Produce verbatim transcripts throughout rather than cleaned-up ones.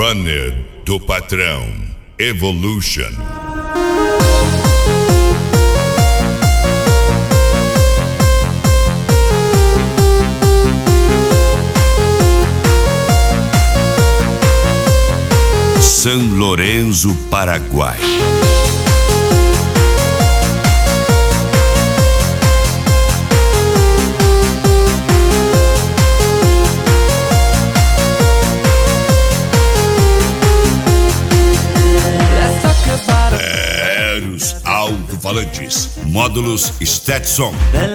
Runner do Patrão Evolution. São Lourenço, Paraguai. Eros alto-falantes, módulos Stetson.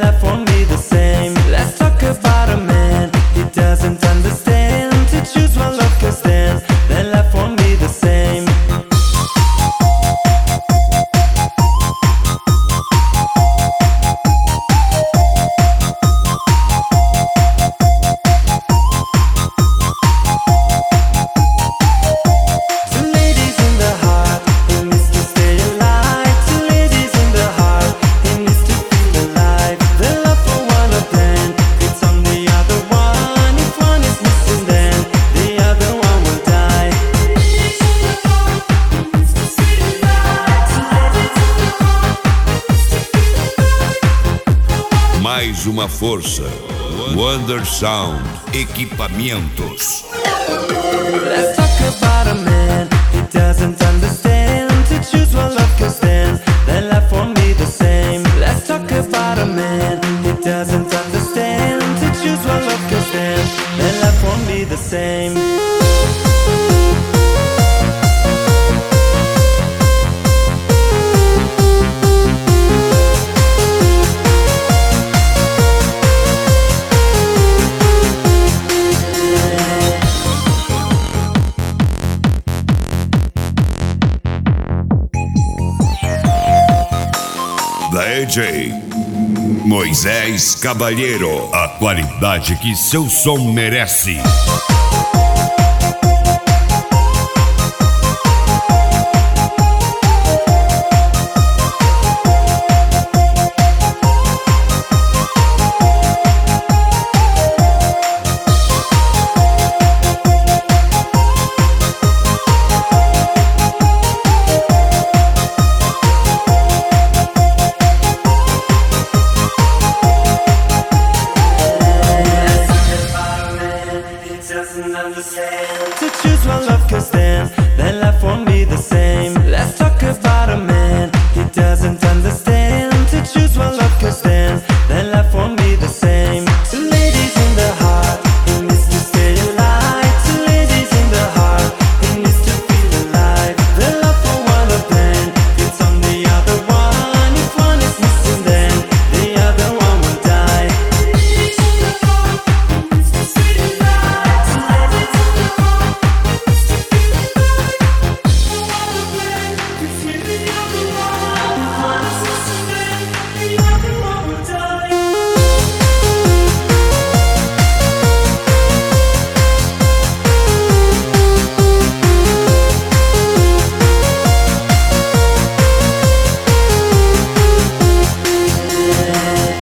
Mais uma força. Wonder Sound Equipamentos. Let's talk about a man who doesn't understand to choose what love can stand. Then life won't be the same. Let's talk about a man who doesn't understand to choose what love can stand. Then life won't be the same. D J Moisés Cavalheiro, a qualidade que seu som merece.